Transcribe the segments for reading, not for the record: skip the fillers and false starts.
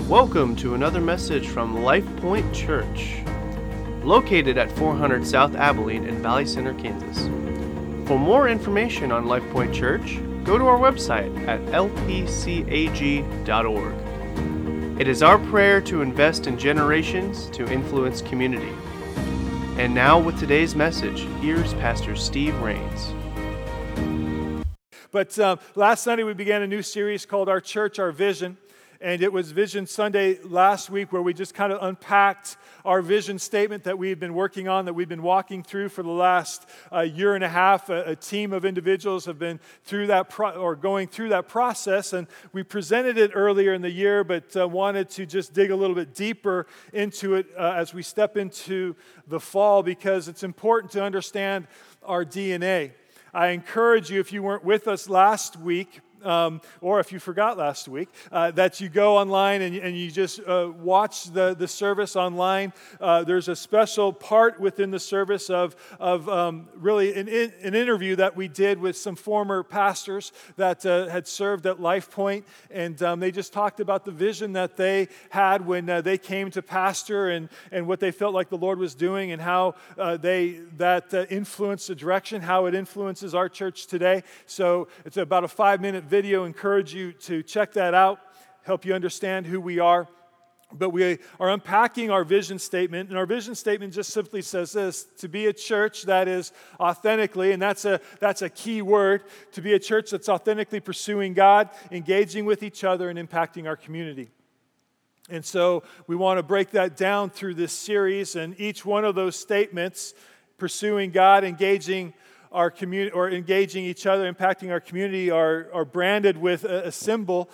Welcome to another message from Life Point Church, located at 400 South Abilene in Valley Center, Kansas. For more information on Life Point Church, go to our website at lpcag.org. It is our prayer to invest in generations to influence community. And now with today's message, here's Pastor Steve Rains. But last Sunday we began a new series called Our Church, Our Vision. And it was Vision Sunday last week where we just kind of unpacked our vision statement that we had been working on, that we've been walking through for the last year and a half. A team of individuals have been through that going through that process. And we presented it earlier in the year, but wanted to just dig a little bit deeper into it as we step into the fall, because it's important to understand our DNA. I encourage you, if you weren't with us last week, or if you forgot last week, that you go online and you just watch the service online. There's a special part within the service of really an interview that we did with some former pastors that had served at Life Point, and they just talked about the vision that they had when they came to pastor and what they felt like the Lord was doing, and how that influenced the direction, how it influences our church today. So it's about a 5-minute video. Encourage you to check that out, help you understand who we are. But we are unpacking our vision statement, and our vision statement just simply says this: to be a church that is authentically, and that's a key word, to be a church that's authentically pursuing God, engaging with each other, and impacting our community. And so we want to break that down through this series, and each one of those statements, pursuing God, engaging our community, or engaging each other, impacting our community, are branded with a symbol.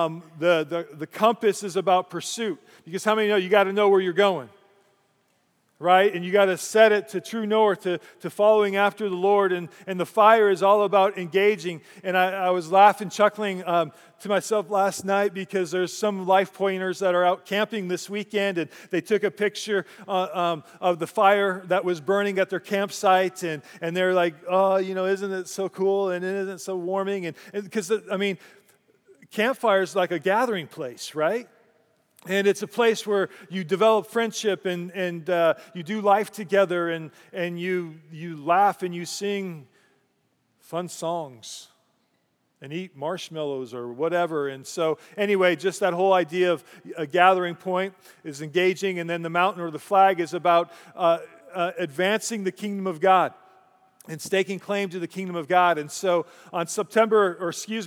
The compass is about pursuit, because how many know you got to know where you're going, right? And you got to set it to true north, to following after the Lord. And the fire is all about engaging. And I was laughing, chuckling to myself last night, because there's some Life Pointers that are out camping this weekend, and they took a picture of the fire that was burning at their campsite, and they're like, oh, isn't it so cool, and isn't it so warming? And because, campfire is like a gathering place, right? And it's a place where you develop friendship, and you do life together, and you laugh and you sing fun songs and eat marshmallows or whatever. And so anyway, just that whole idea of a gathering point is engaging, and then the mountain or the flag is about advancing the kingdom of God and staking claim to the kingdom of God. And so on September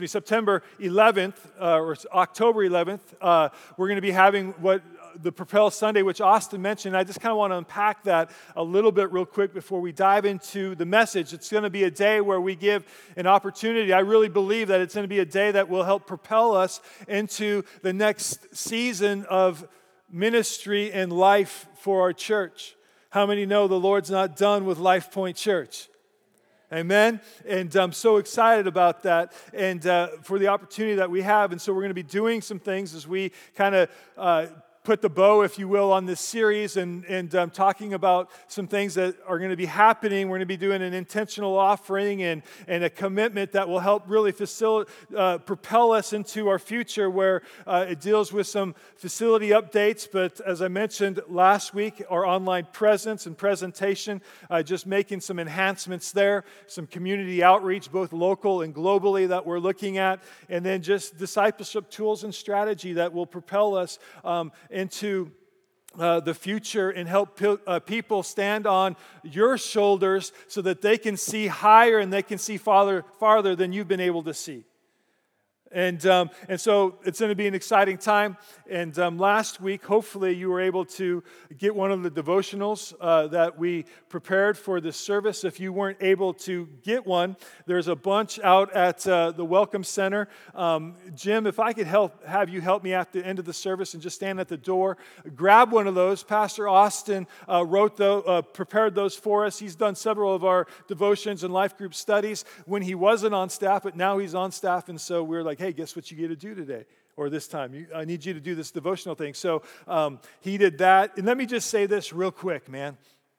11th, or October 11th, we're going to be having what the Propel Sunday, which Austin mentioned. I just kind of want to unpack that a little bit real quick before we dive into the message. It's going to be a day where we give an opportunity. I really believe that it's going to be a day that will help propel us into the next season of ministry and life for our church. How many know the Lord's not done with Life Point Church? Amen. And I'm so excited about that, and for the opportunity that we have. And so we're going to be doing some things as we kind of put the bow, if you will, on this series, and talking about some things that are going to be happening. We're going to be doing an intentional offering and a commitment that will help really propel us into our future, where it deals with some facility updates. But as I mentioned last week, our online presence and presentation, just making some enhancements there, some community outreach, both local and globally, that we're looking at, and then just discipleship tools and strategy that will propel us into the future and help people stand on your shoulders so that they can see higher and they can see farther than you've been able to see. And so it's going to be an exciting time. And last week, hopefully, you were able to get one of the devotionals that we prepared for this service. If you weren't able to get one, there's a bunch out at the Welcome Center. Jim, if I could have you help me at the end of the service and just stand at the door, grab one of those. Pastor Austin prepared those for us. He's done several of our devotions and life group studies when he wasn't on staff, but now he's on staff, and so we're like, hey, guess what you get to do today? Or this time, I need you to do this devotional thing. So he did that. And let me just say this real quick, man.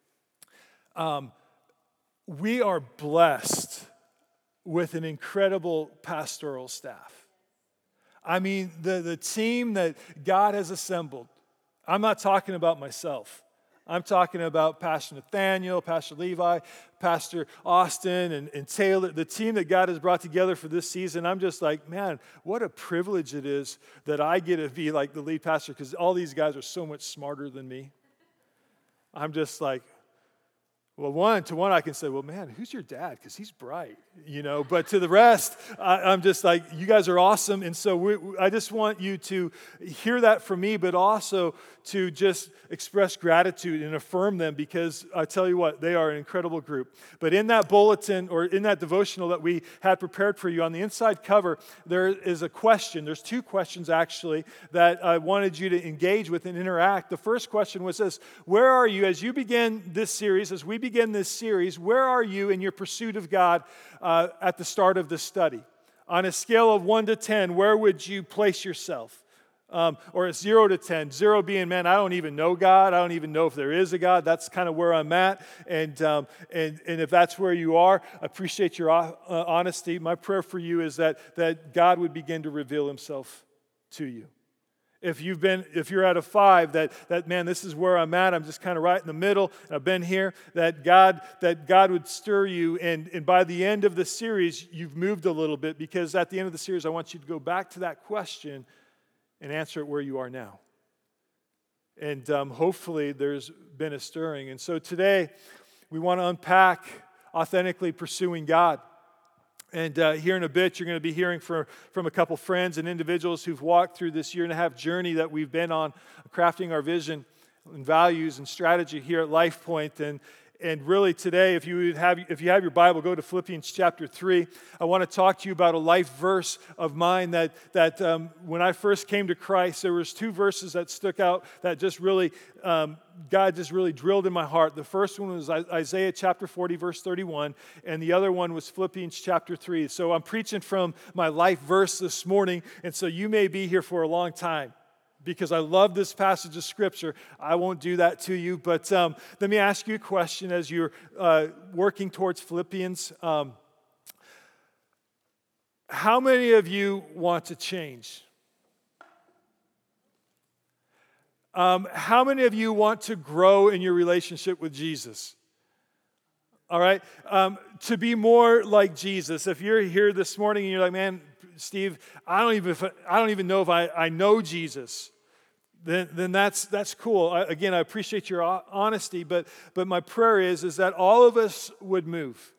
We are blessed with an incredible pastoral staff. I mean, the team that God has assembled. I'm not talking about myself. I'm talking about Pastor Nathaniel, Pastor Levi, Pastor Austin, and Taylor, the team that God has brought together for this season. I'm just like, man, what a privilege it is that I get to be like the lead pastor, because all these guys are so much smarter than me. I'm just like, well, one I can say, well, man, who's your dad? Because he's bright, But to the rest, I'm just like, you guys are awesome. And so I just want you to hear that from me, but also to just express gratitude and affirm them, because I tell you what, they are an incredible group. But in that bulletin, or in that devotional that we had prepared for you, on the inside cover, there is a question. There's two questions, actually, that I wanted you to engage with and interact. The first question was this: where are you, as we begin this series, where are you in your pursuit of God at the start of this study? On a scale of 1 to 10, where would you place yourself? Or a 0 to 10, 0 being, man, I don't even know God. I don't even know if there is a God. That's kind of where I'm at. And if that's where you are, I appreciate your honesty. My prayer for you is that God would begin to reveal himself to you. If you're at a 5, that man, this is where I'm at. I'm just kind of right in the middle. I've been here. That God would stir you, and by the end of the series, you've moved a little bit, because at the end of the series, I want you to go back to that question and answer it where you are now. And hopefully, there's been a stirring. And so today, we want to unpack authentically pursuing God. And here in a bit, you're going to be hearing from a couple friends and individuals who've walked through this 1.5-year journey that we've been on, crafting our vision and values and strategy here at LifePoint. And really today, if you have your Bible, go to Philippians chapter 3. I want to talk to you about a life verse of mine that when I first came to Christ, there was 2 verses that stuck out that just really, God just really drilled in my heart. The first one was Isaiah chapter 40, verse 31, and the other one was Philippians chapter 3. So I'm preaching from my life verse this morning, and so you may be here for a long time, because I love this passage of Scripture. I won't do that to you, but let me ask you a question as you're working towards Philippians. How many of you want to change? How many of you want to grow in your relationship with Jesus? All right? To be more like Jesus. If you're here this morning and you're like, man, Steve, I don't even know if I know Jesus, then that's cool. Again, I appreciate your honesty, but my prayer is that all of us would move.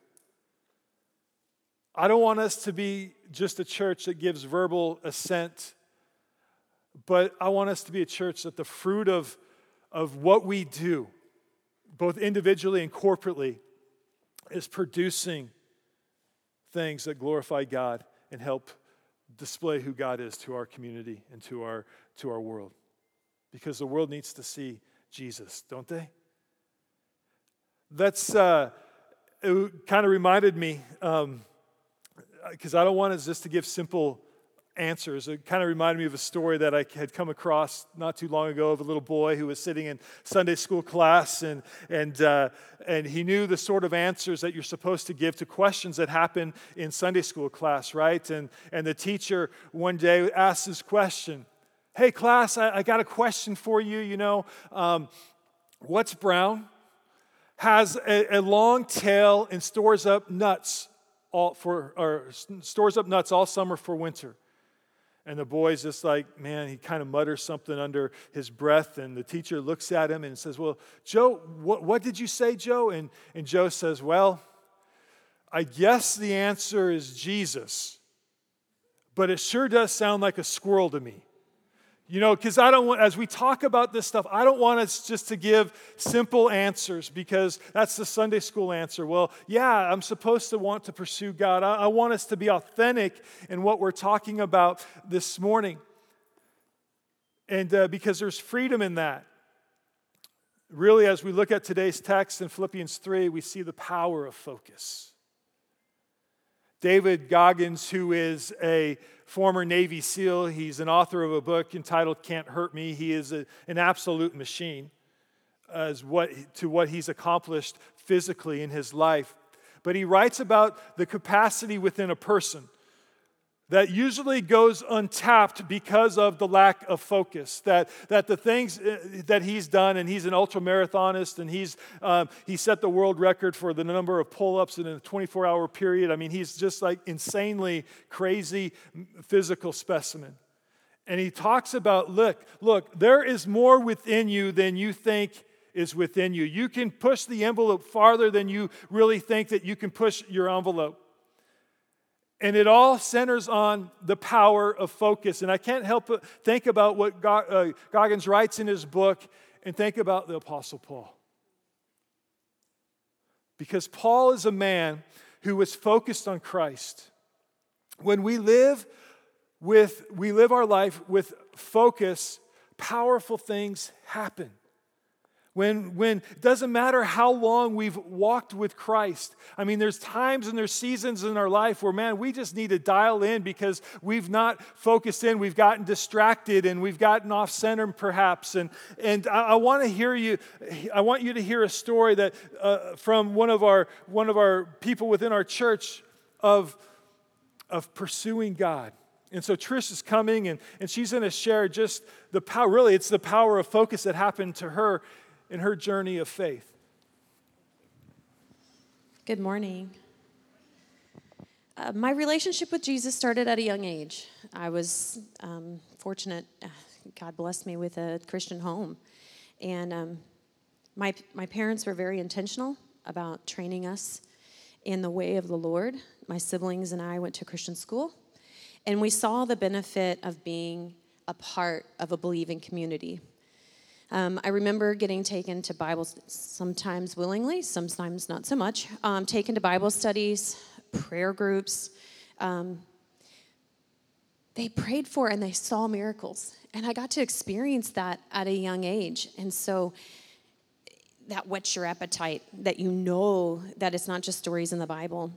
I don't want us to be just a church that gives verbal assent, but I want us to be a church that the fruit of what we do, both individually and corporately, is producing things that glorify God and help display who God is to our community and to our world. Because the world needs to see Jesus, don't they? That's it kind of reminded me, because I don't want us just to give simple answers. It kind of reminded me of a story that I had come across not too long ago of a little boy who was sitting in Sunday school class, and he knew the sort of answers that you're supposed to give to questions that happen in Sunday school class, right? And the teacher one day asked this question: "Hey class, I got a question for you. What's brown, has a long tail, and stores up nuts all summer for winter?" And the boy's just like, man, he kind of mutters something under his breath, and the teacher looks at him and says, "Well, Joe, what did you say, Joe?" And Joe says, "Well, I guess the answer is Jesus, but it sure does sound like a squirrel to me." Because I don't want, as we talk about this stuff, I don't want us just to give simple answers, because that's the Sunday school answer. Well, yeah, I'm supposed to want to pursue God. I want us to be authentic in what we're talking about this morning. And because there's freedom in that. Really, as we look at today's text in Philippians 3, we see the power of focus. David Goggins, who is a former Navy SEAL, he's an author of a book entitled "Can't Hurt Me." He is an absolute machine to what he's accomplished physically in his life. But he writes about the capacity within a person that usually goes untapped because of the lack of focus. That the things that he's done, and he's an ultramarathonist, and he set the world record for the number of pull-ups in a 24-hour period. I mean, he's just like insanely crazy physical specimen. And he talks about, look, there is more within you than you think is within you. You can push the envelope farther than you really think that you can push your envelope. And it all centers on the power of focus. And I can't help but think about what Goggins writes in his book and think about the Apostle Paul. Because Paul is a man who was focused on Christ. When we live our life with focus, powerful things happen. When it doesn't matter how long we've walked with Christ. I mean, there's times and there's seasons in our life where, man, we just need to dial in because we've not focused in. We've gotten distracted and we've gotten off center perhaps. And I want to hear you. I want you to hear a story that from one of our people within our church of pursuing God. And so Trish is coming and she's going to share just the power. Really, it's the power of focus that happened to her in her journey of faith. Good morning. My relationship with Jesus started at a young age. I was fortunate. God blessed me with a Christian home. And my parents were very intentional about training us in the way of the Lord. My siblings and I went to Christian school. And we saw the benefit of being a part of a believing community. I remember getting taken to Bible, sometimes willingly, sometimes not so much, taken to Bible studies, prayer groups. They prayed for and they saw miracles. And I got to experience that at a young age. And so that whets your appetite, that you know that it's not just stories in the Bible.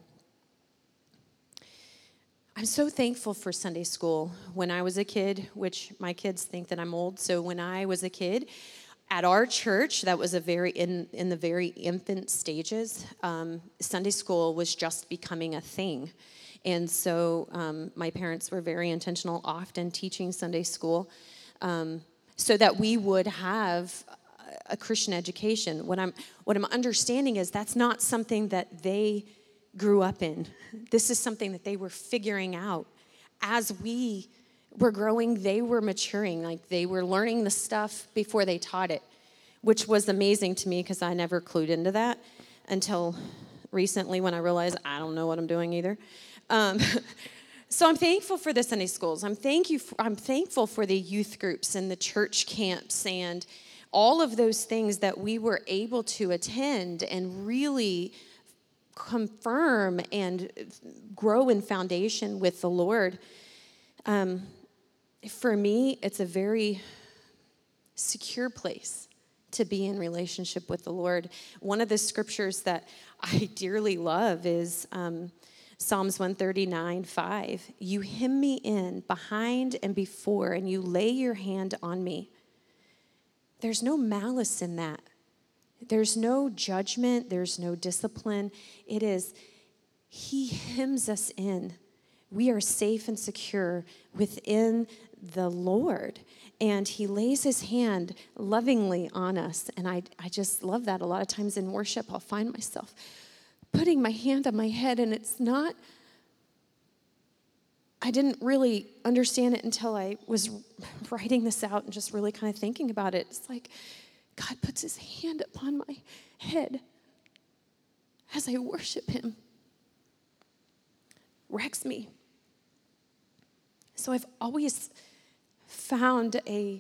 I'm so thankful for Sunday school. When I was a kid, which my kids think that I'm old, so when I was a kid, at our church, that was in the very infant stages, Sunday school was just becoming a thing. And so my parents were very intentional, often teaching Sunday school, so that we would have a Christian education. What I'm understanding is that's not something that they grew up in. This is something that they were figuring out. As we were growing, they were maturing. Like they were learning the stuff before they taught it, which was amazing to me because I never clued into that until recently when I realized I don't know what I'm doing either. So I'm thankful for the Sunday schools. I'm thankful for the youth groups and the church camps and all of those things that we were able to attend and really confirm and grow in foundation with the Lord. For me, it's a very secure place to be in relationship with the Lord. One of the scriptures that I dearly love is Psalms 139:5. You hem me in behind and before, and you lay your hand on me. There's no malice in that. There's no judgment. There's no discipline. It is, he hems us in. We are safe and secure within the Lord. And he lays his hand lovingly on us. And I just love that. A lot of times in worship, I'll find myself putting my hand on my head. And it's not, I didn't really understand it until I was writing this out and just really kind of thinking about it. It's like, God puts his hand upon my head as I worship him. Wrecks me. So I've always found a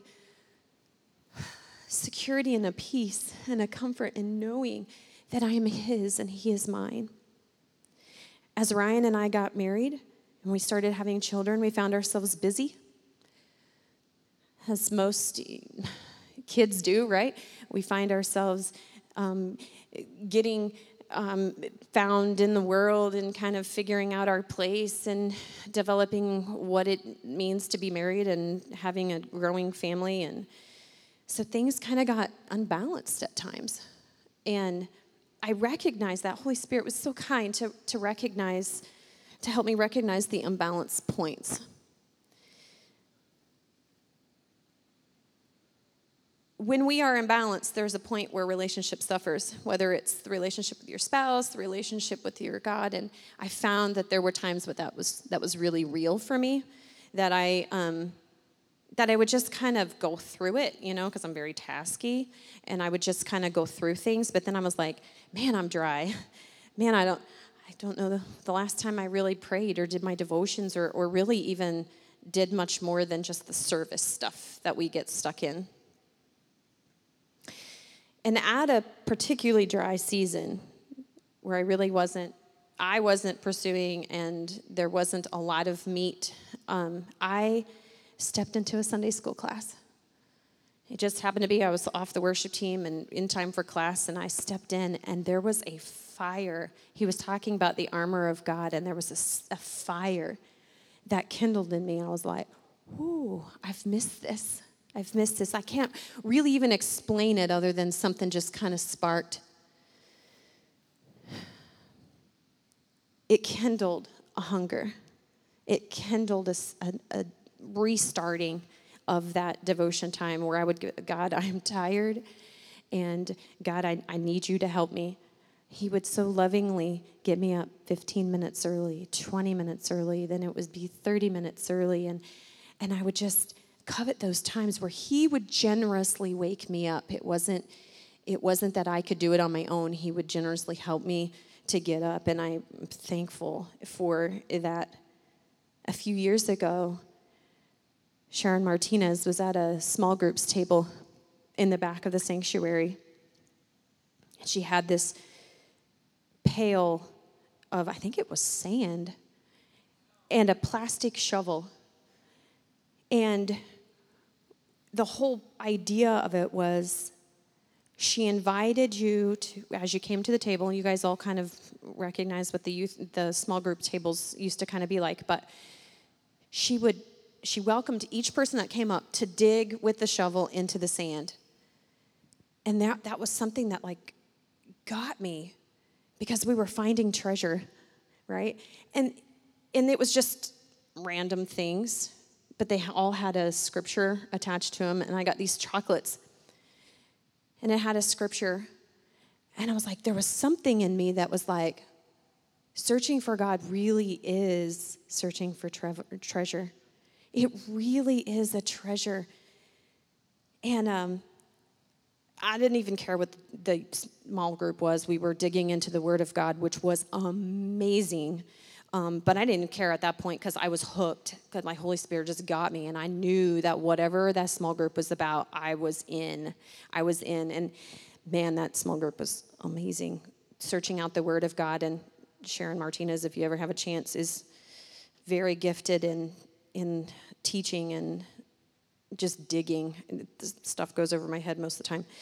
security and a peace and a comfort in knowing that I am his and he is mine. As Ryan and I got married and we started having children, we found ourselves busy. As most kids do, right? We find ourselves getting found in the world and kind of figuring out our place and developing what it means to be married and having a growing family. And so things kind of got unbalanced at times. And I recognized that Holy Spirit was so kind to recognize to help me recognize the imbalance points. When we are imbalanced, there's a point where relationship suffers, whether it's the relationship with your spouse, the relationship with your God. And I found that there were times when that was really real for me, that I would just kind of go through it, because I'm very tasky, and I would just kind of go through things. But then I was like, man, I'm dry. Man, I don't know the last time I really prayed or did my devotions or really even did much more than just the service stuff that we get stuck in. And at a particularly dry season where I wasn't pursuing and there wasn't a lot of meat, I stepped into a Sunday school class. It just happened to be I was off the worship team and in time for class, and I stepped in, and there was a fire. He was talking about the armor of God, and there was a fire that kindled in me, and I was like, ooh, I've missed this. I can't really even explain it other than something just kind of sparked. It kindled a hunger. It kindled a restarting of that devotion time where I would go, God, I'm tired, and God, I need you to help me. He would so lovingly get me up 15 minutes early, 20 minutes early, then it would be 30 minutes early, and I would just covet those times where he would generously wake me up. It wasn't that I could do it on my own. He would generously help me to get up, and I'm thankful for that. A few years ago, Sharon Martinez was at a small groups table in the back of the sanctuary. She had this pail of, I think it was sand, and a plastic shovel. And the whole idea of it was she invited you to, as you came to the table, and you guys all kind of recognize what the small group tables used to kind of be like, but she welcomed each person that came up to dig with the shovel into the sand. And that was something that got me, because we were finding treasure, right? And it was just random things, but they all had a scripture attached to them. And I got these chocolates, and it had a scripture. And I was like, there was something in me that was like, searching for God really is searching for treasure. It really is a treasure. And I didn't even care what the small group was. We were digging into the Word of God, which was amazing. But I didn't care at that point because I was hooked, because my Holy Spirit just got me. And I knew that whatever that small group was about, I was in. And man, that small group was amazing. Searching out the Word of God. And Sharon Martinez, if you ever have a chance, is very gifted in teaching and just digging. This stuff goes over my head most of the time.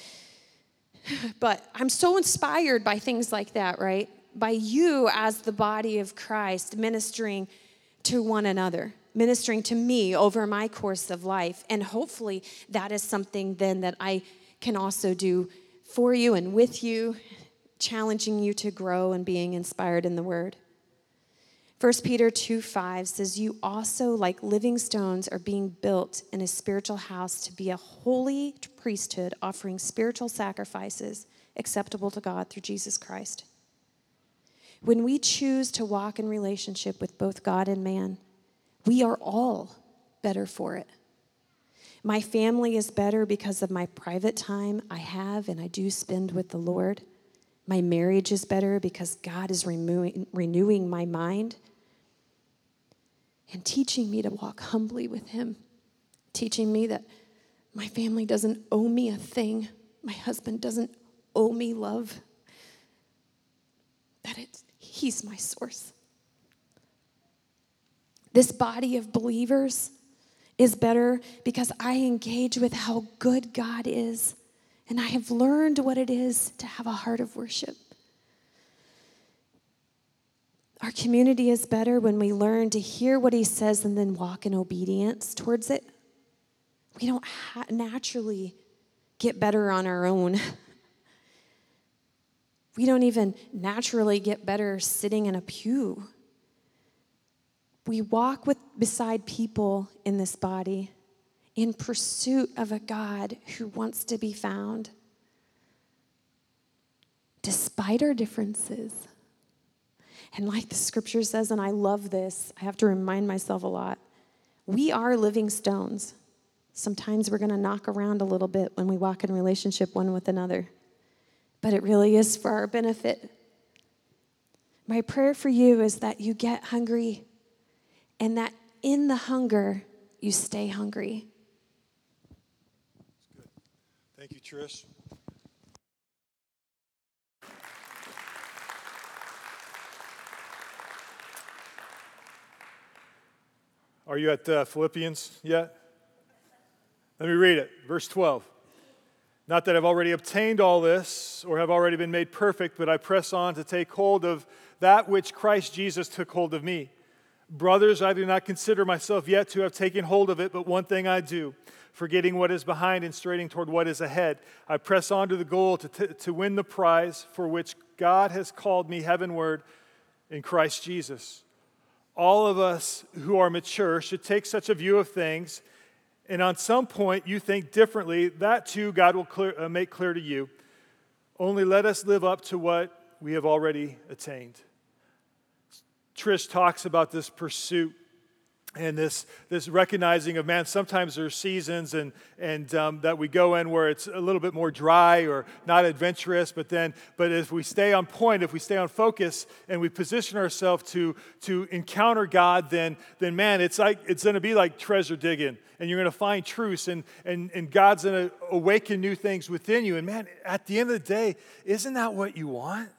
But I'm so inspired by things like that, right? By you as the body of Christ ministering to one another, ministering to me over my course of life. And hopefully that is something then that I can also do for you and with you, challenging you to grow and being inspired in the Word. 1 Peter 2:5 says, you also, like living stones, are being built in a spiritual house to be a holy priesthood, offering spiritual sacrifices acceptable to God through Jesus Christ. When we choose to walk in relationship with both God and man, we are all better for it. My family is better because of my private time I have and I do spend with the Lord. My marriage is better because God is renewing my mind and teaching me to walk humbly with Him, teaching me that my family doesn't owe me a thing. My husband doesn't owe me love, that He's my source. This body of believers is better because I engage with how good God is, and I have learned what it is to have a heart of worship. Our community is better when we learn to hear what He says and then walk in obedience towards it. We don't naturally get better on our own. We don't even naturally get better sitting in a pew. We walk beside people in this body in pursuit of a God who wants to be found. Despite our differences. And like the scripture says, and I love this, I have to remind myself a lot, we are living stones. Sometimes we're going to knock around a little bit when we walk in relationship one with another. But it really is for our benefit. My prayer for you is that you get hungry and that in the hunger, you stay hungry. That's good. Thank you, Trish. Are you at Philippians yet? Let me read it. Verse 12. Not that I've already obtained all this or have already been made perfect, but I press on to take hold of that which Christ Jesus took hold of me. Brothers, I do not consider myself yet to have taken hold of it, but one thing I do, forgetting what is behind and straining toward what is ahead. I press on to the goal to win the prize for which God has called me heavenward in Christ Jesus. All of us who are mature should take such a view of things, and on some point you think differently. That too God will make clear to you. Only let us live up to what we have already attained. Trish talks about this pursuit and this recognizing of, man, sometimes there are seasons and that we go in where it's a little bit more dry or not adventurous, but if we stay on point, if we stay on focus and we position ourselves to encounter God, then man, it's going to be like treasure digging, and you're going to find truths, and God's going to awaken new things within you. And man, at the end of the day, isn't that what you want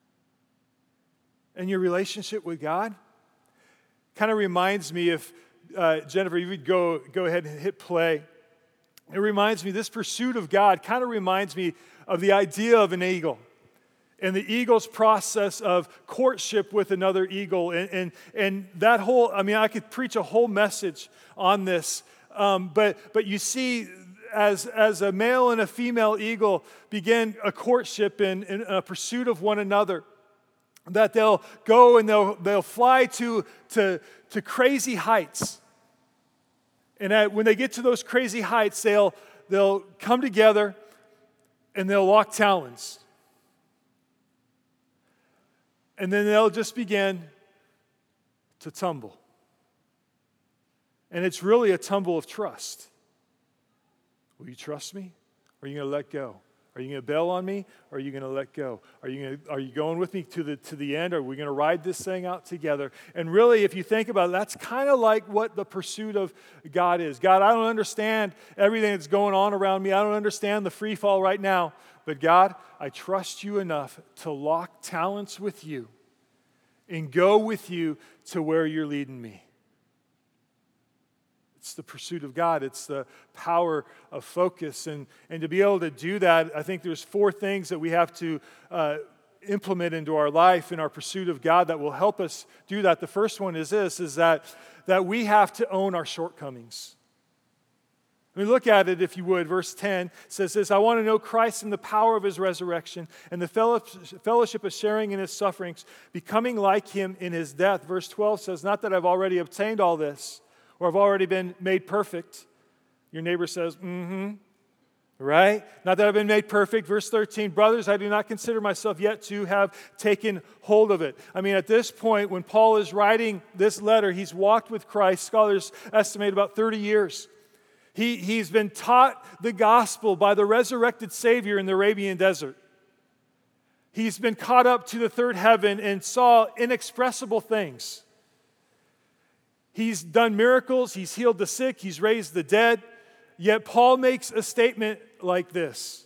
in your relationship with God? Kind of reminds me if, Jennifer, you would go ahead and hit play. It reminds me, this pursuit of God kind of reminds me of the idea of an eagle and the eagle's process of courtship with another eagle. And that whole, I could preach a whole message on this, but you see, as a male and a female eagle begin a courtship in a pursuit of one another, that they'll go and they'll fly to crazy heights. And when they get to those crazy heights, they'll come together and they'll lock talons. And then they'll just begin to tumble. And it's really a tumble of trust. Will you trust me? Or are you going to let go? Are you going to bail on me, or are you going to let go? Are you going with me to the end? Are we going to ride this thing out together? And really, if you think about it, that's kind of like what the pursuit of God is. God, I don't understand everything that's going on around me. I don't understand the free fall right now. But God, I trust you enough to lock talents with you and go with you to where you're leading me. It's the pursuit of God. It's the power of focus. And to be able to do that, I think there's 4 things that we have to implement into our life in our pursuit of God that will help us do that. The first one is that we have to own our shortcomings. I mean, look at it if you would. Verse 10 says this: I want to know Christ and the power of his resurrection and the fellowship of sharing in his sufferings, becoming like him in his death. Verse 12 says, not that I've already obtained all this, or I've already been made perfect. Your neighbor says, right? Not that I've been made perfect. Verse 13, brothers, I do not consider myself yet to have taken hold of it. I mean, at this point, when Paul is writing this letter, he's walked with Christ. Scholars estimate about 30 years. He's been taught the gospel by the resurrected Savior in the Arabian desert. He's been caught up to the third heaven and saw inexpressible things. He's done miracles, he's healed the sick, he's raised the dead. Yet Paul makes a statement like this.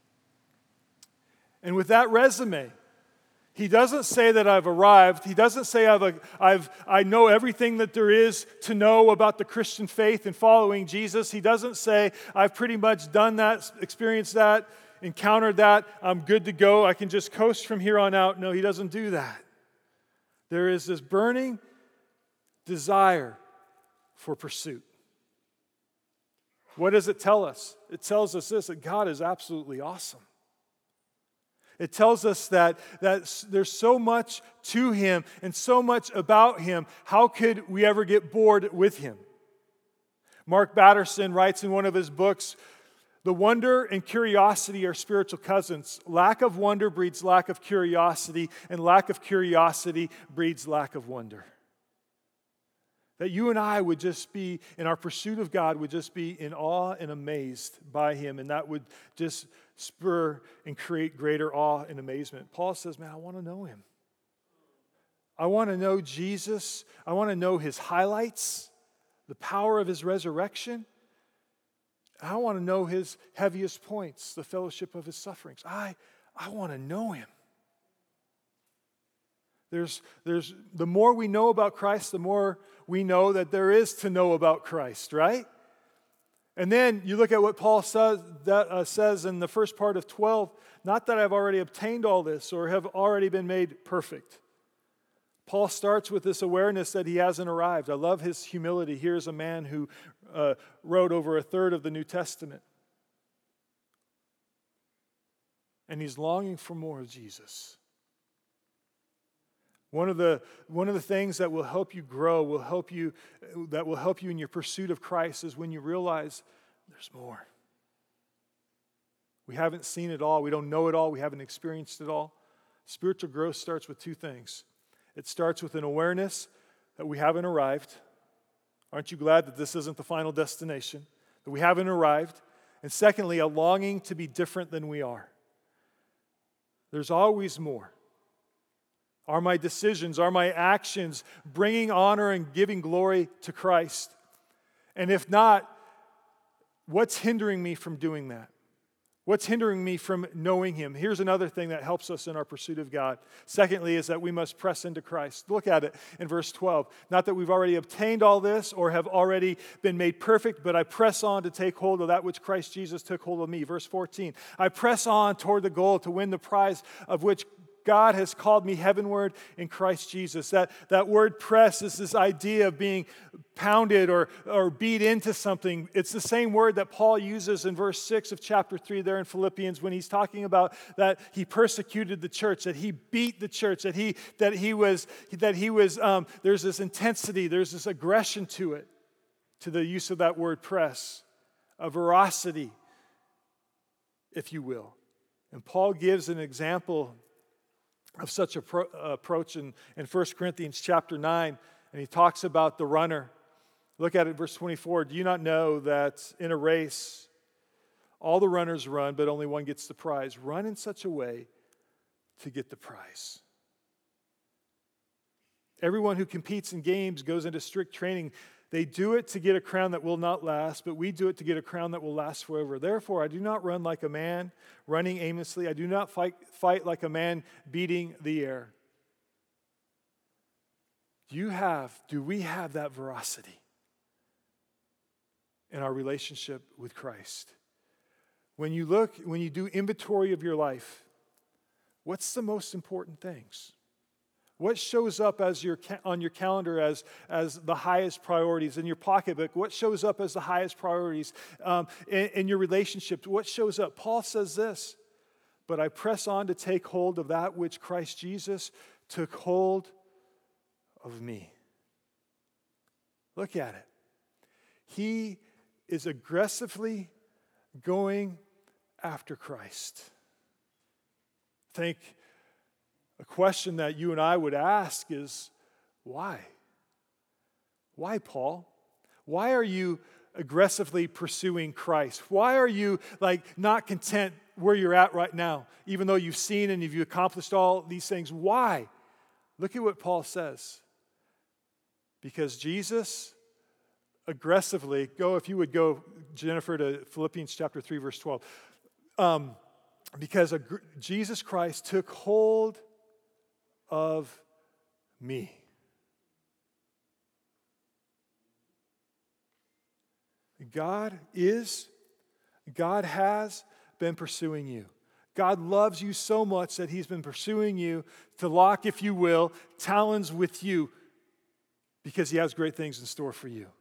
And with that resume, he doesn't say that I've arrived. He doesn't say I know everything that there is to know about the Christian faith and following Jesus. He doesn't say I've pretty much done that, experienced that, encountered that. I'm good to go. I can just coast from here on out. No, he doesn't do that. There is this burning desire for pursuit. What does it tell us? It tells us this, that God is absolutely awesome. It tells us that there's so much to him and so much about him. How could we ever get bored with him? Mark Batterson writes in one of his books, "The wonder and curiosity are spiritual cousins. Lack of wonder breeds lack of curiosity, and lack of curiosity breeds lack of wonder." That you and I would just be, in our pursuit of God, would just be in awe and amazed by him, and that would just spur and create greater awe and amazement. Paul says, man, I want to know him. I want to know Jesus. I want to know his highlights, the power of his resurrection. I want to know his heaviest points, the fellowship of his sufferings. I want to know him. There's the more we know about Christ, the more we know that there is to know about Christ, right? And then you look at what Paul says in the first part of 12, not that I've already obtained all this or have already been made perfect. Paul starts with this awareness that he hasn't arrived. I love his humility. Here's a man who wrote over a third of the New Testament. And he's longing for more of Jesus. One of the things that will help you grow, that will help you in your pursuit of Christ is when you realize there's more. We haven't seen it all. We don't know it all. We haven't experienced it all. Spiritual growth starts with two things. It starts with an awareness that we haven't arrived. Aren't you glad that this isn't the final destination? That we haven't arrived. And secondly, a longing to be different than we are. There's always more. Are my decisions, are my actions bringing honor and giving glory to Christ? And if not, what's hindering me from doing that? What's hindering me from knowing him? Here's another thing that helps us in our pursuit of God. Secondly, is that we must press into Christ. Look at it in verse 12. Not that we've already obtained all this or have already been made perfect, but I press on to take hold of that which Christ Jesus took hold of me. Verse 14. I press on toward the goal to win the prize of which God has called me heavenward in Christ Jesus. That word press is this idea of being pounded or beat into something. It's the same word that Paul uses in verse 6 of chapter 3 there in Philippians when he's talking about that he persecuted the church, that he beat the church, that he was there's this intensity, there's this aggression to it, to the use of that word press, a veracity, if you will. And Paul gives an example of such approach in 1 Corinthians chapter 9, and he talks about the runner. Look at it, verse 24. Do you not know that in a race, all the runners run, but only one gets the prize? Run in such a way to get the prize. Everyone who competes in games goes into strict training. They do it to get a crown that will not last, but we do it to get a crown that will last forever. Therefore, I do not run like a man running aimlessly. I do not fight like a man beating the air. Do we have that veracity in our relationship with Christ? When you do inventory of your life, what's the most important things? What shows up as on your calendar as the highest priorities? In your pocketbook, what shows up as the highest priorities? In your relationships, what shows up? Paul says this, but I press on to take hold of that which Christ Jesus took hold of me. Look at it. He is aggressively going after Christ. Think a question that you and I would ask is, why? Why, Paul? Why are you aggressively pursuing Christ? Why are you not content where you're at right now, even though you've seen and you've accomplished all these things? Why? Look at what Paul says. Because Jesus aggressively, if you would go, Jennifer, to Philippians chapter 3, verse 12. Because Jesus Christ took hold of me. God has been pursuing you. God loves you so much that he's been pursuing you to lock, if you will, talons with you because he has great things in store for you.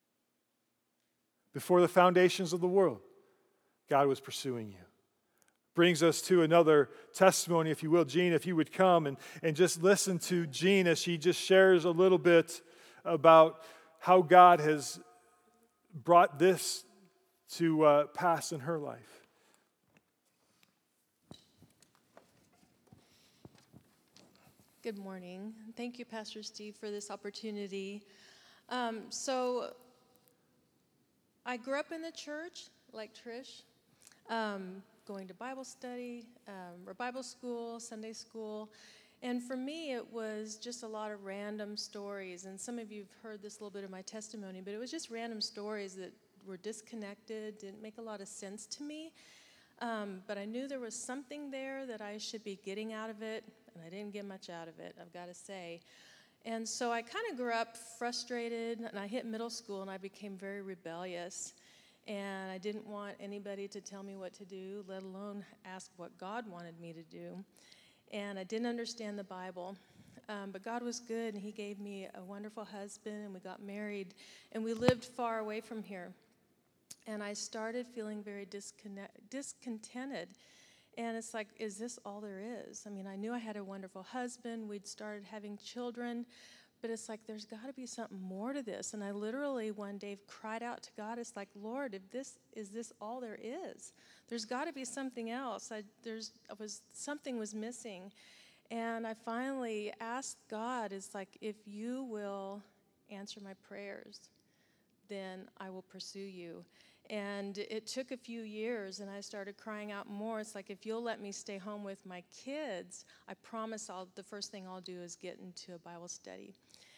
Before the foundations of the world, God was pursuing you. brings us to another testimony, if you will. Jean, if you would come and just listen to Jean as she just shares a little bit about how God has brought this to pass in her life. Good morning. Thank you, Pastor Steve, for this opportunity. So I grew up in the church, like Trish, going to Bible study, or Bible school, Sunday school. And for me, it was just a lot of random stories. And some of you have heard this little bit of my testimony, but it was just random stories that were disconnected, didn't make a lot of sense to me. But I knew there was something there that I should be getting out of it, and I didn't get much out of it, I've got to say. And so I kind of grew up frustrated, and I hit middle school, and I became very rebellious. And I didn't want anybody to tell me what to do, let alone ask what God wanted me to do. And I didn't understand the Bible. But God was good, and He gave me a wonderful husband, and we got married, and we lived far away from here. And I started feeling very discontented. And it's like, is this all there is? I mean, I knew I had a wonderful husband. We'd started having children. But it's like, there's got to be something more to this. And I literally one day cried out to God. It's like, Lord, is this all there is? There's got to be something else. Something was missing. And I finally asked God, it's like, if you will answer my prayers, then I will pursue you. And it took a few years, and I started crying out more. It's like, if you'll let me stay home with my kids, I promise the first thing I'll do is get into a Bible study.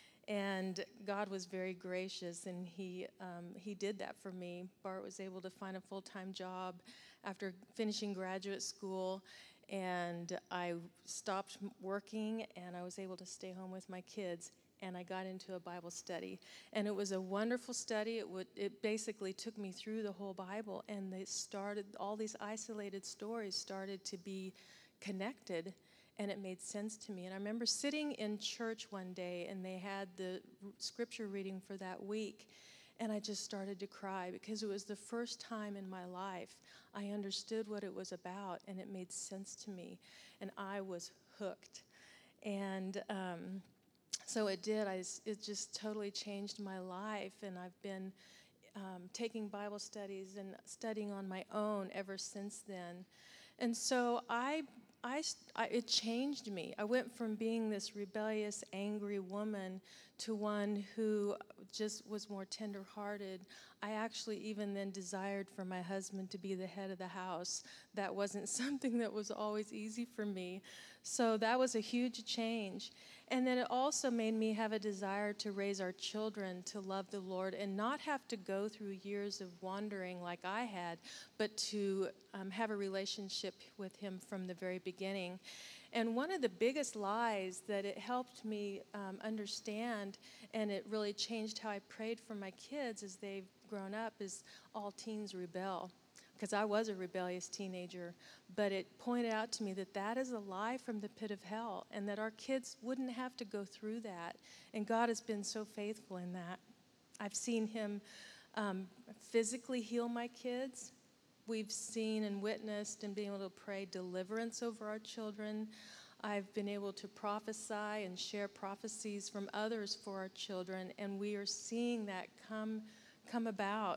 And God was very gracious, and He did that for me. Bart was able to find a full-time job after finishing graduate school, and I stopped working, and I was able to stay home with my kids. And I got into a Bible study. And it was a wonderful study. It basically took me through the whole Bible, and all these isolated stories started to be connected, and it made sense to me. And I remember sitting in church one day, and they had the scripture reading for that week, and I just started to cry because it was the first time in my life I understood what it was about, and it made sense to me, and I was hooked. And so it did. It just totally changed my life, and I've been taking Bible studies and studying on my own ever since then. And so it changed me. I went from being this rebellious, angry woman to one who just was more tender-hearted. I actually even then desired for my husband to be the head of the house. That wasn't something that was always easy for me. So that was a huge change. And then it also made me have a desire to raise our children to love the Lord and not have to go through years of wandering like I had, but to have a relationship with Him from the very beginning. And one of the biggest lies that it helped me understand, and it really changed how I prayed for my kids as they've grown up, is all teens rebel. Because I was a rebellious teenager, but it pointed out to me that that is a lie from the pit of hell, and that our kids wouldn't have to go through that. And God has been so faithful in that. I've seen Him physically heal my kids. We've seen and witnessed and been able to pray deliverance over our children. I've been able to prophesy and share prophecies from others for our children, and we are seeing that come about.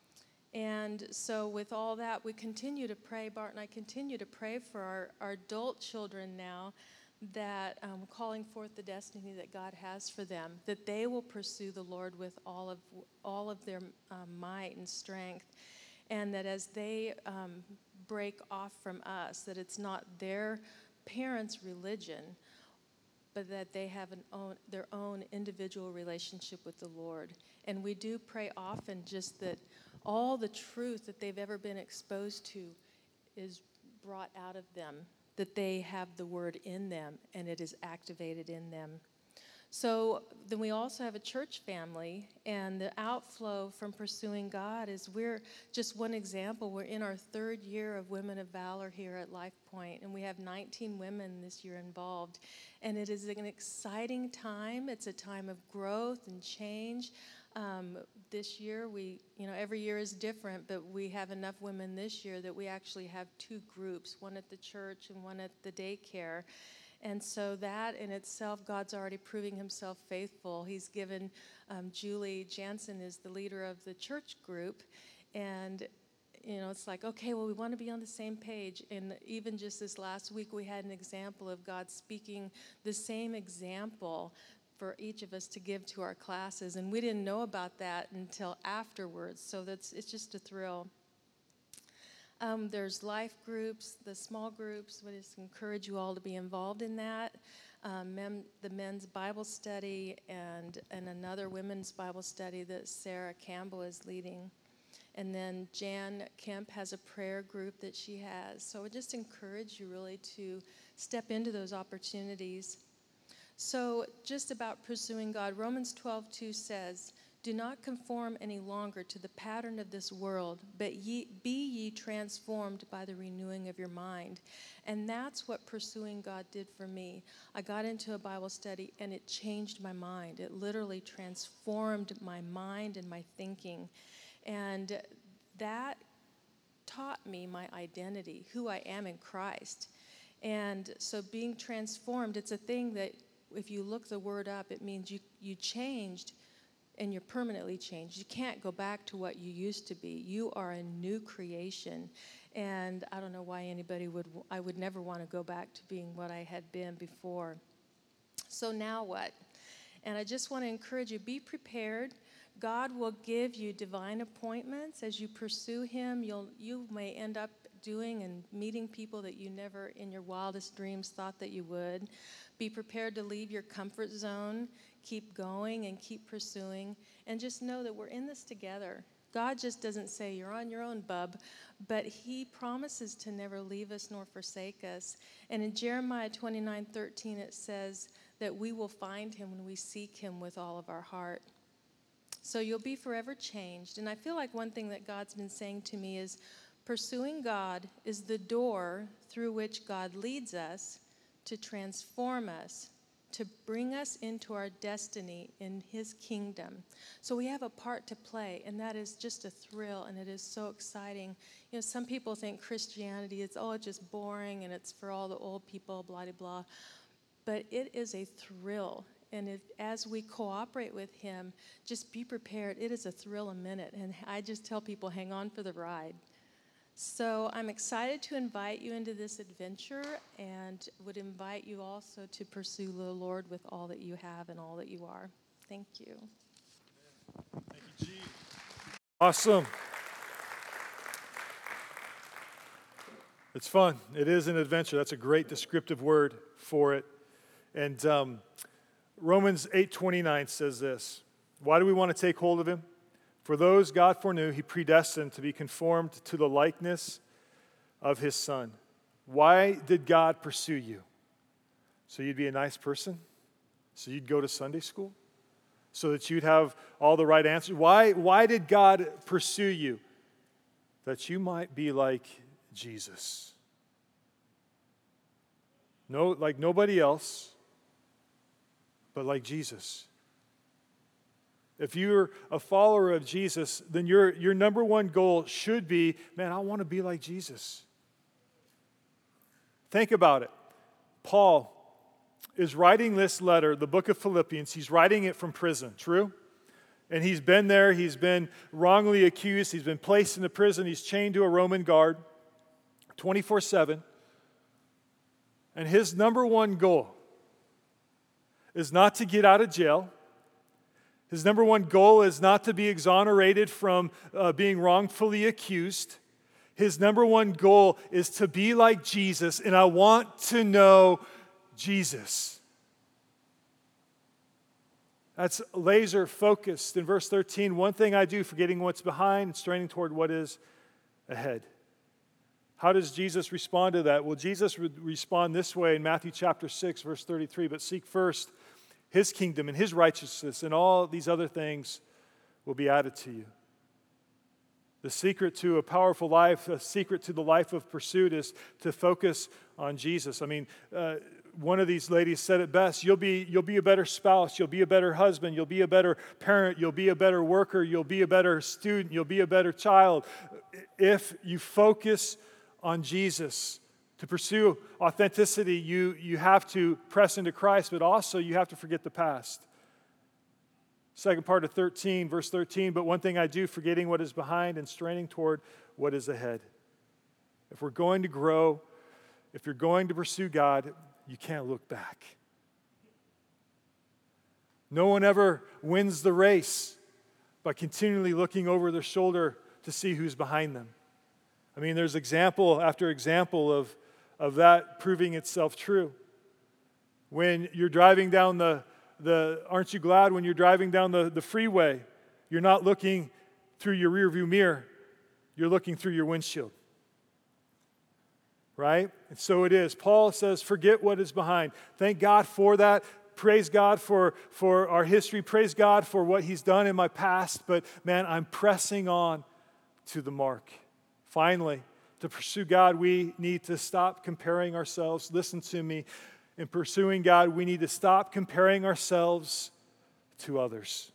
And so with all that, we continue to pray, Bart and I continue to pray for our adult children now, that calling forth the destiny that God has for them, that they will pursue the Lord with all of their might and strength, and that as they break off from us, that it's not their parents' religion, but that they have their own individual relationship with the Lord. And we do pray often just that all the truth that they've ever been exposed to is brought out of them, that they have the Word in them and it is activated in them. So then we also have a church family, and the outflow from pursuing God is we're just one example. We're in our third year of Women of Valor here at Life Point, and we have 19 women this year involved. And it is an exciting time. It's a time of growth and change. this year, every year is different, but we have enough women this year that we actually have 2 groups, one at the church and one at the daycare. And so that in itself, God's already proving himself faithful. He's given Julie Jansen is the leader of the church group. And, it's like, okay, well, we want to be on the same page. And even just this last week, we had an example of God speaking the same example for each of us to give to our classes. And we didn't know about that until afterwards. So it's just a thrill. There's life groups, the small groups. We just encourage you all to be involved in that. The men's Bible study and another women's Bible study that Sarah Campbell is leading. And then Jan Kemp has a prayer group that she has. So I just encourage you really to step into those opportunities. So just about pursuing God, Romans 12:2 says, "Do not conform any longer to the pattern of this world, but be ye transformed by the renewing of your mind." And that's what pursuing God did for me. I got into a Bible study, and it changed my mind. It literally transformed my mind and my thinking. And that taught me my identity, who I am in Christ. And so being transformed, it's a thing that if you look the word up, it means you changed and you're permanently changed. You can't go back to what you used to be. You are a new creation. And I don't know why I would never want to go back to being what I had been before. So now what? And I just want to encourage you, be prepared. God will give you divine appointments as you pursue him. You may end up doing and meeting people that you never in your wildest dreams thought that you would. Be prepared to leave your comfort zone, keep going and keep pursuing, and just know that we're in this together. God just doesn't say, "You're on your own, bub," but he promises to never leave us nor forsake us. And in Jeremiah 29:13, it says that we will find him when we seek him with all of our heart. So you'll be forever changed. And I feel like one thing that God's been saying to me is pursuing God is the door through which God leads us to transform us, to bring us into our destiny in his kingdom. So we have a part to play, and that is just a thrill, and it is so exciting. Some people think Christianity is, it's just boring, and it's for all the old people, blah, blah, blah. But it is a thrill. And as we cooperate with him, just be prepared. It is a thrill a minute. And I just tell people, hang on for the ride. So I'm excited to invite you into this adventure and would invite you also to pursue the Lord with all that you have and all that you are. Thank you. Thank you, G. Awesome. It's fun. It is an adventure. That's a great descriptive word for it. And Romans 8:29 says this. Why do we want to take hold of him? For those God foreknew, he predestined to be conformed to the likeness of his Son. Why did God pursue you? So you'd be a nice person? So you'd go to Sunday school? So that you'd have all the right answers? Why did God pursue you? That you might be like Jesus. No, like nobody else, but like Jesus. If you're a follower of Jesus, then your number one goal should be, man, I want to be like Jesus. Think about it. Paul is writing this letter, the book of Philippians. He's writing it from prison, true? And he's been there. He's been wrongly accused. He's been placed in the prison. He's chained to a Roman guard 24/7. And his number one goal is not to get out of jail. His number one goal is not to be exonerated from being wrongfully accused. His number one goal is to be like Jesus, and I want to know Jesus. That's laser focused. In verse 13, one thing I do, forgetting what's behind and straining toward what is ahead. How does Jesus respond to that? Well, Jesus would respond this way in Matthew chapter 6, verse 33, but seek first his kingdom and his righteousness, and all these other things will be added to you. The secret to a powerful life, a secret to the life of pursuit is to focus on Jesus. I mean, one of these ladies said it best. You'll be a better spouse. You'll be a better husband. You'll be a better parent. You'll be a better worker. You'll be a better student. You'll be a better child if you focus on Jesus. To pursue authenticity, you have to press into Christ, but also you have to forget the past. Second part of 13, verse 13, but one thing I do, forgetting what is behind and straining toward what is ahead. If we're going to grow, if you're going to pursue God, you can't look back. No one ever wins the race by continually looking over their shoulder to see who's behind them. I mean, there's example after example of that proving itself true. When you're driving down aren't you glad when you're driving down the freeway, you're not looking through your rearview mirror, you're looking through your windshield. Right? And so it is. Paul says, forget what is behind. Thank God for that. Praise God for our history. Praise God for what He's done in my past. But man, I'm pressing on to the mark. Finally, to pursue God, we need to stop comparing ourselves. Listen to me. In pursuing God, we need to stop comparing ourselves to others.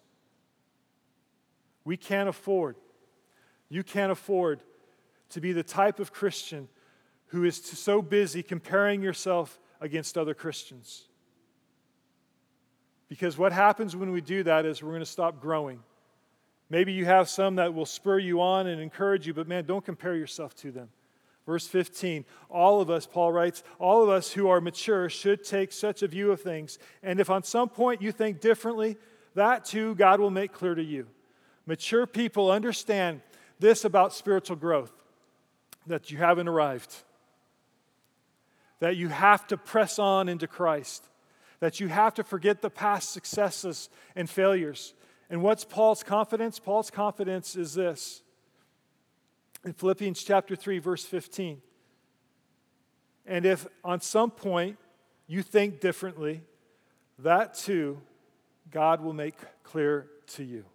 We can't afford, you can't afford to be the type of Christian who is so busy comparing yourself against other Christians. Because what happens when we do that is we're going to stop growing. Maybe you have some that will spur you on and encourage you, but man, don't compare yourself to them. Verse 15, all of us, Paul writes, all of us who are mature should take such a view of things. And if on some point you think differently, that too God will make clear to you. Mature people understand this about spiritual growth, that you haven't arrived, that you have to press on into Christ, that you have to forget the past successes and failures. And what's Paul's confidence? Paul's confidence is this. In Philippians chapter 3, verse 15. And if on some point you think differently, that too God will make clear to you.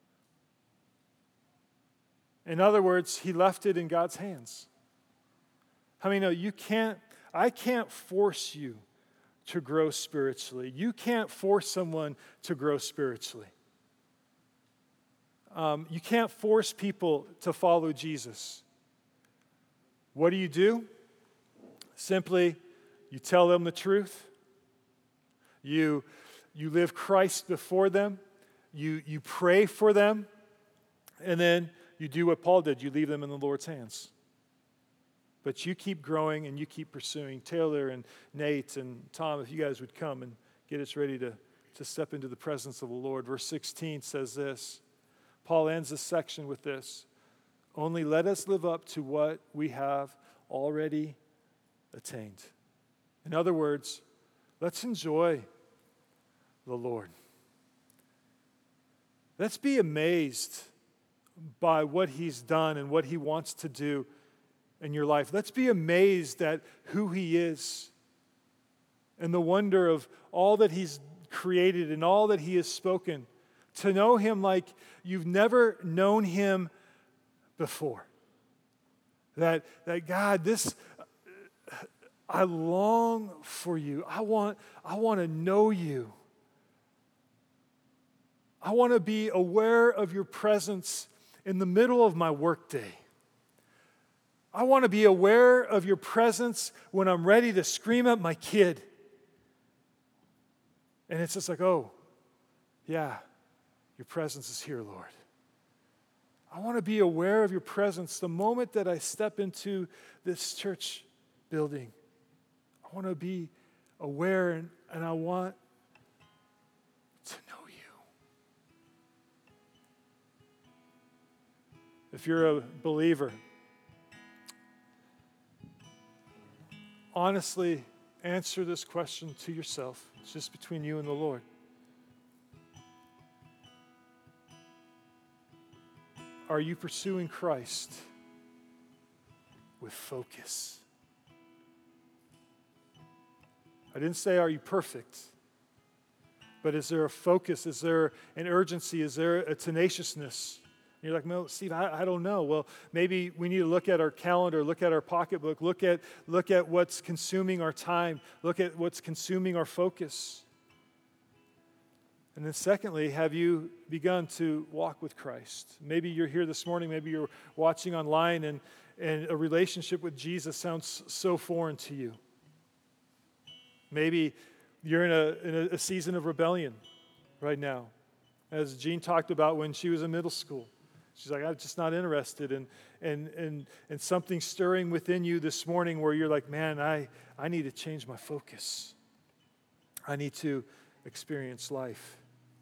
In other words, he left it in God's hands. How many know I can't force you to grow spiritually. You can't force someone to grow spiritually. You can't force people to follow Jesus. What do? Simply, you tell them the truth. You live Christ before them. You pray for them. And then you do what Paul did. You leave them in the Lord's hands. But you keep growing and you keep pursuing. Taylor and Nate and Tom, if you guys would come and get us ready to step into the presence of the Lord. Verse 16 says this. Paul ends this section with this. Only let us live up to what we have already attained. In other words, let's enjoy the Lord. Let's be amazed by what He's done and what He wants to do in your life. Let's be amazed at who He is and the wonder of all that He's created and all that He has spoken. To know Him like you've never known Him before. That God, I long for you. I want to know you. I want to be aware of your presence in the middle of my workday. I want to be aware of your presence when I'm ready to scream at my kid. And it's just like, oh, yeah, your presence is here, Lord. I want to be aware of your presence the moment that I step into this church building. I want to be aware and I want to know you. If you're a believer, honestly answer this question to yourself. It's just between you and the Lord. Are you pursuing Christ with focus? I didn't say, are you perfect? But is there a focus? Is there an urgency? Is there a tenaciousness You're like, no, Steve, I don't know. Well, maybe we need to look at our calendar, look at our pocketbook, look at what's consuming our time, look at what's consuming our focus. And then secondly, have you begun to walk with Christ? Maybe you're here this morning, maybe you're watching online, and a relationship with Jesus sounds so foreign to you. Maybe you're in a season of rebellion right now. As Jean talked about when she was in middle school. She's like, I'm just not interested. And something stirring within you this morning where you're like, man, I need to change my focus. I need to experience life.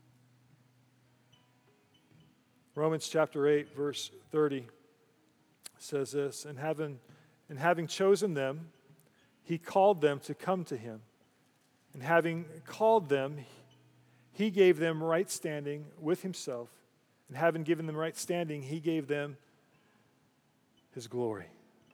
Romans chapter 8, verse 30 says this, and having chosen them, he called them to come to him. And having called them, he gave them right standing with himself. And having given them right standing, he gave them his glory.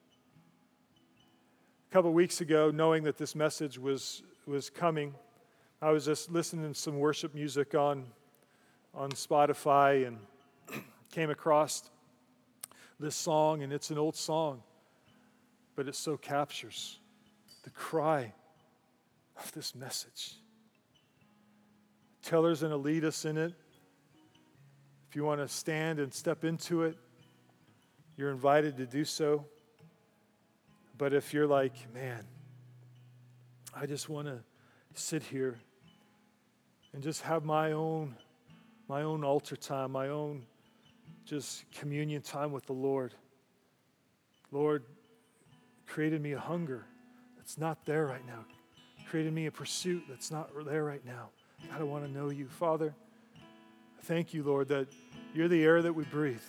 A couple of weeks ago, knowing that this message was coming, I was just listening to some worship music on Spotify and came across this song, and it's an old song, but it so captures the cry of this message. Teller's going to lead us in it. If you want to stand and step into it, you're invited to do so. But if you're like, man, I just want to sit here and just have my own altar time, my own just communion time with the Lord. Lord, created me a hunger that's not there right now. Created me a pursuit that's not there right now. God, I want to know you. Father, thank you, Lord, that you're the air that we breathe.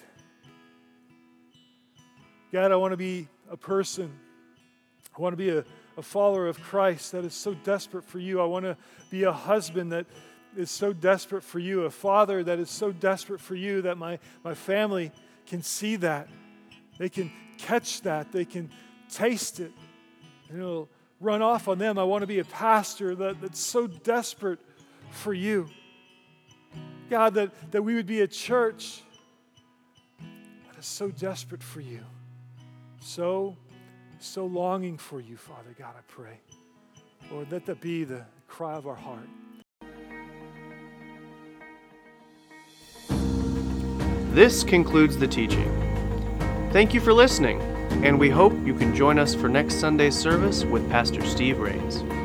God, I want to be a person. I want to be a follower of Christ that is so desperate for you. I want to be a husband that is so desperate for you, a father that is so desperate for you that my family can see that. They can catch that. They can taste it. And it'll run off on them. I want to be a pastor that's so desperate for you. God, that we would be a church that is so desperate for you. So longing for you, Father God, I pray. Lord, let that be the cry of our heart. This concludes the teaching. Thank you for listening, and we hope you can join us for next Sunday's service with Pastor Steve Rains.